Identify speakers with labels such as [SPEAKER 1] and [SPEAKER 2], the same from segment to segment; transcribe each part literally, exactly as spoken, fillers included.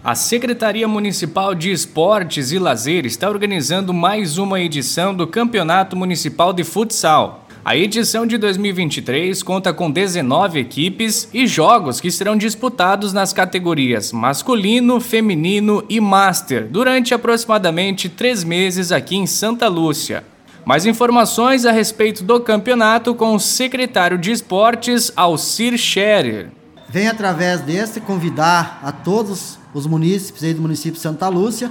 [SPEAKER 1] A Secretaria Municipal de Esportes e Lazer está organizando mais uma edição do Campeonato Municipal de Futsal. A edição de dois mil e vinte e três conta com dezenove equipes e jogos que serão disputados nas categorias masculino, feminino e master durante aproximadamente três meses aqui em Santa Lúcia. Mais informações a respeito do campeonato com o secretário de Esportes, Alcir Scherer.
[SPEAKER 2] Venho através deste convidar a todos os munícipes aí do município de Santa Lúcia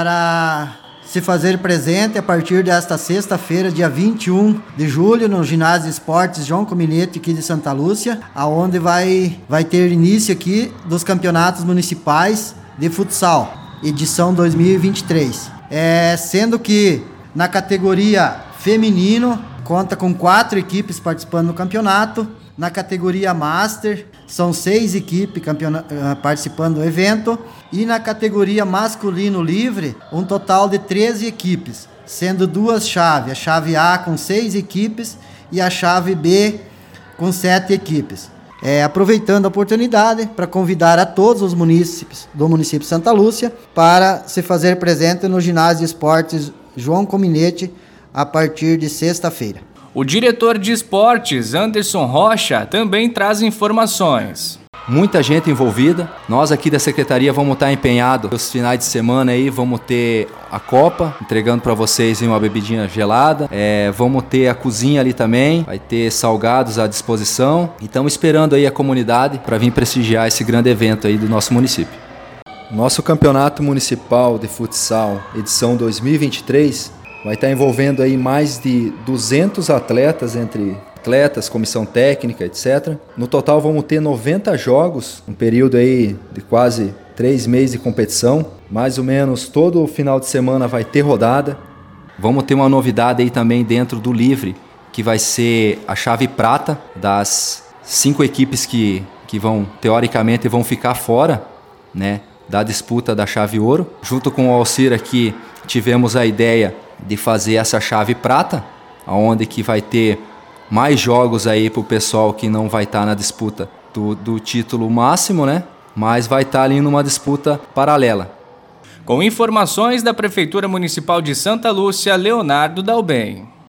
[SPEAKER 2] para se fazer presente a partir desta sexta-feira, dia vinte e um de julho, no Ginásio de Esportes João Cominete aqui de Santa Lúcia, aonde vai, vai ter início aqui dos campeonatos municipais de futsal, edição dois mil e vinte e três. É, sendo que na categoria feminino conta com quatro equipes participando do campeonato. Na categoria Master, são seis equipes campeona- participando do evento. E na categoria masculino livre, um total de treze equipes, sendo duas chaves. A chave A com seis equipes e a chave B com sete equipes. É, aproveitando a oportunidade para convidar a todos os munícipes do município de Santa Lúcia para se fazer presente no Ginásio de Esportes João Cominete a partir de sexta-feira.
[SPEAKER 1] O diretor de esportes, Anderson Rocha, também traz informações.
[SPEAKER 3] Muita gente envolvida. Nós aqui da secretaria vamos estar empenhados. Os finais de semana aí vamos ter a copa, entregando para vocês uma bebidinha gelada. É, vamos ter a cozinha ali também. Vai ter salgados à disposição. E estamos esperando aí a comunidade para vir prestigiar esse grande evento aí do nosso município. Nosso campeonato municipal de futsal, edição dois mil e vinte e três, vai estar envolvendo aí mais de duzentos atletas, entre atletas, comissão técnica, etcétera. No total vamos ter noventa jogos, um período aí de quase três meses de competição. Mais ou menos todo final de semana vai ter rodada. Vamos ter uma novidade aí também dentro do livre, que vai ser a chave prata das cinco equipes que, que vão, teoricamente, vão ficar fora, né, da disputa da chave ouro. Junto com o Alcir aqui, tivemos a ideia de fazer essa chave prata, onde que vai ter mais jogos aí para o pessoal que não vai estar tá na disputa do, do título máximo, né? Mas vai estar tá ali numa disputa paralela.
[SPEAKER 1] Com informações da Prefeitura Municipal de Santa Lúcia, Leonardo Dalben.